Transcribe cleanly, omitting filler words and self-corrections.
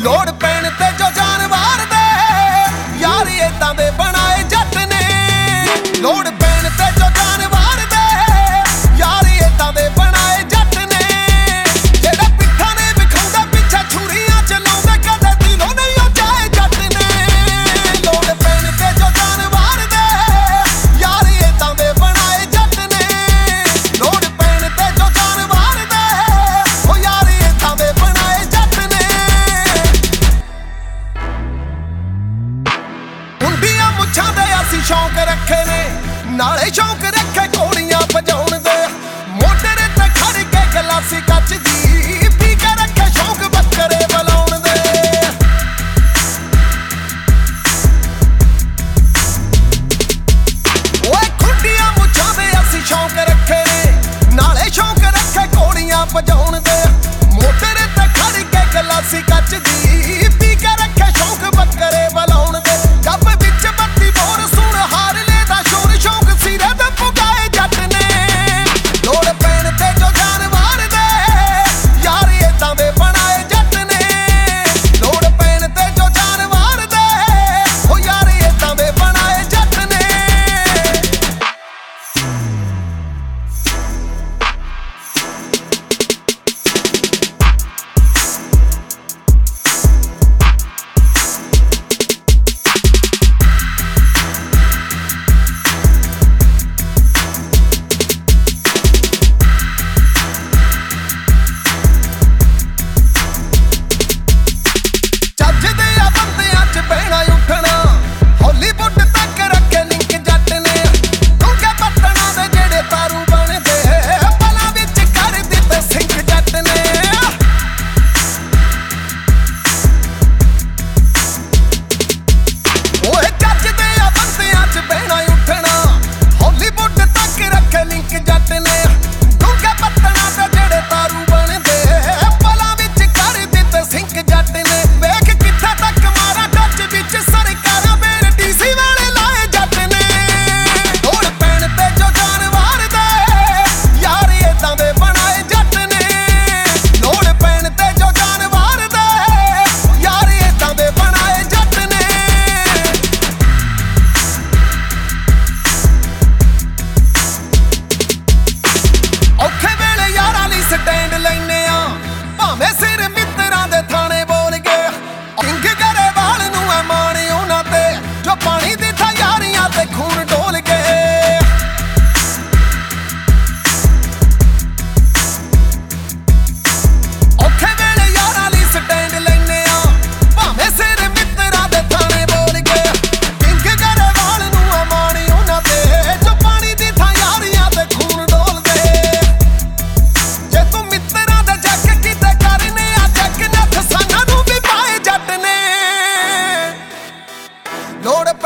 ਲੋੜ ਪੈਣ ਤੇ ਜੋ ਜਾਨ ਵਾਰ ਦੇ ਯਾਰ ਏਦਾਂ ਦੇ ਬਣਾਏ ਜੱਟ ਨੇ। ਲੋੜ ਪੈਣ ਤੇ ਜੋ ਜਾਨ ਵਾਰ ਦੇ ਯਾਰ ਏਦਾਂ ਦੇ ਬਣਾਏ ਜੱਟ ਨੇ। ਜਿਹੜਾ ਪਿੱਠਾਂ ਨੇ ਵਿਖਾਉਂਦਾ ਪਿੱਛੇ ਛੁਰੀਆਂ ਚਲਾਉਂਦਾ ਕਦੇ ਦਿਲੋਂ ਨਹੀਂ ਉਹ ਜਾਏ ਜੱਟ ਨੇ। ਲੋੜ ਪੈਣ ਤੇ ਜੋ ਜਾਨ ਵਾਰ ਦੇ ਯਾਰ ਏਦਾਂ ਦੇ ਬਣਾਏ ਜੱਟ ਨੇ। ਲੋੜ ਪੈਣ ਤੇ ਜੋ ਜਾਨ ਵਾਰ ਦੇ ਉਹ ਯਾਰ ਏਦਾਂ ਦੇ ਬਣਾਏ ਜੱਟ ਨੇ। ਮੁੰਡੀਆਂ ਮੁੱਛਾਂ ਦੇ ਅਸੀਂ ਸ਼ੌਂਕ ਰੱਖੇ ਨੇ ਨਾਲੇ ਸ਼ੌਂਕ ਰੱਖੇ ਘੋੜੀਆਂ ਵਜਾਉਣ ਦੇ। ਮੋਢੇ ਤੇ ਖੜ ਕੇ ਗਲਾਸੀ ਕੱਚ ਦੀ ਪੀ ਕੇ ਰੱਖੇ ਸ਼ੌਂਕ ਬੱਕਰੇ ਬੁਲਾਉਣ ਦੇ। ਓਏ ਖੁੰਡੀਆਂ ਮੁੱਛਾਂ ਦੇ ਅਸੀਂ ਸ਼ੌਂਕ ਰੱਖੇ ਨੇ ਨਾਲੇ ਸ਼ੌਂਕ ਰੱਖੇ ਘੋੜੀਆਂ ਵਜਾਉਣ ਦੇ। ਮੋਢੇ ਤੇ ਖੜ ਕੇ ਗਲਾਸੀ ਕੱਚ ਦੀ ਪੀ ਕੇ ਰੱਖੇ ਸ਼ੌਂਕ ਬੱਕਰੇ ਬੁਲਾਉਣ ਦੇ। ਜੱਬ ਵਿੱਚ ਬੱਤੀ ਬੋਰ ਸੁਣ ਹਾਰ ਲੈ ਦਾ ਸ਼ੋਰ ਸ਼ੌਂਕ ਸਿਰੇ ਤੇ ਪੁਗਾਏ ਜੱਟ ਨੇ। ਲੋੜ ਪੈਣ ਤੇ ਜੋ ਜਾਨ ਵਾਰ ਦੇ ਯਾਰ ਏਦਾਂ ਦੇ ਬਣਾਏ ਜੱਟ ਨੇ। ਲੋੜ ਪੈਣ ਤੇ ਜੋ ਜਾਨ ਵਾਰ ਦੇ ਉਹ ਯਾਰ ਏਦਾਂ ਦੇ ਬਣਾਏ ਜੱਟ ਨੇ। ਚੱਜਦੇ ਆ ਬੰਦਿਆਂ 'ਚ ਬਹਿਣਾ ਉੱਠਣਾ ਹਾਲੀਵੁੱਡ ਤੱਕ ਰੱਖੇ ਲਿੰਕ ਜੱਟ ਨੇ। ਡੂੰਘੇ ਪੱਟਣਾ ਦੇ ਜਿਹੜੇ ਤਾਰੂ ਬਣਦੇ ਪਲਾਂ ਵਿੱਚ ਕਰ ਦਿੱਤੇ ਸਿੰਕ ਜੱਟ ਨੇ। ਓਏ ਚੱਜਦੇ ਆ ਬੰਦਿਆਂ 'ਚ ਬਹਿਣਾ ਉੱਠਣਾ ਹਾਲੀਵੁੱਡ ਤੱਕ ਰੱਖੇ ਲਿੰਕ ਜੱਟ ਨੇ। ਡੂੰਘੇ ਪੱਟਣਾ ਦੇ ਜਿਹੜੇ ਤਾਰੂ ਬਣਦੇ ਪਲਾਂ ਵਿੱਚ ਕਰ ਦਿੱਤੇ ਸਿੰਕ ਜੱਟ ਨੇ। ਵੇਖ ਕਿੱਥੇ ਤੱਕ ਮਾਰਾ ਟੱਚ ਵਿੱਚ ਸਰਕਾਰਾਂ ਵੇਰ ਡੀਸੀ ਵਾਲੇ ਲਾਏ ਜੱਟ ਨੇ। ਲੋੜ ਪੈਣ ਤੇ ਜੋ ਜਾਨ ਵਾਰ ਦੇ ਯਾਰ ਏਦਾਂ ਦੇ ਬਣਾਏ ਜੱਟ ਨੇ। ਲੋੜ ਪੈਣ ਤੇ ਜੋ ਜਾਨ ਵਾਰ ਦੇ ਯਾਰ ਏਦਾਂ ਦੇ ਬਣਾਏ ਜੱਟ ਨੇ। ਔਖੇ ਵੇਲੇ ਯਾਰਾਂ ਲਈ ਸਟੈਂਡ ਲੈਨੇ ਆ ਭਾਵੇਂ ਸਿਰ ਮਿੱਤਰਾਂ ਦੇ ਥਾਣੇ ਬੋਲ ਗਏ। ਕਿੰਗ ਗਰੇਵਾਲ ਨੂੰ ਐ ਮਾਣ ਉਹਨਾਂ ਤੇ ਜੋ ਪਾਣੀ ਦੀ ਥਾਂ ਯਾਰੀਆਂ ਤੇ ਖੂਨ ਡੋਲ ਗਏ। ਔਖੇ ਵੇਲੇ ਯਾਰਾਂ ਲਈ ਸਟੈਂਡ ਲੈਨੇ ਆ ਭਾਵੇਂ ਸਿਰ ਮਿੱਤਰਾਂ ਦੇ ਥਾਣੇ ਬੋਲ ਗਏ। ਕਿੰਗ ਗਰੇਵਾਲ ਨੂੰ ਐ ਮਾਣ ਉਹਨਾਂ ਤੇ ਜੋ ਪਾਣੀ ਦੀ ਥਾਂ ਯਾਰੀਆਂ ਤੇ ਖੂਨ ਡੋਲਦੇ। ਜੇ ਤੂੰ ਮਿੱਤਰਾਂ ਦੇ ਜੱਗ ਕਿਤੇ ਕਰਨੇ ਆ ਜੱਗ ਨੱਥ ਸਾਨਾਂ ਨੂੰ ਵੀ ਪਾਏ ਜੱਟ ਨੇ। ਲੋੜ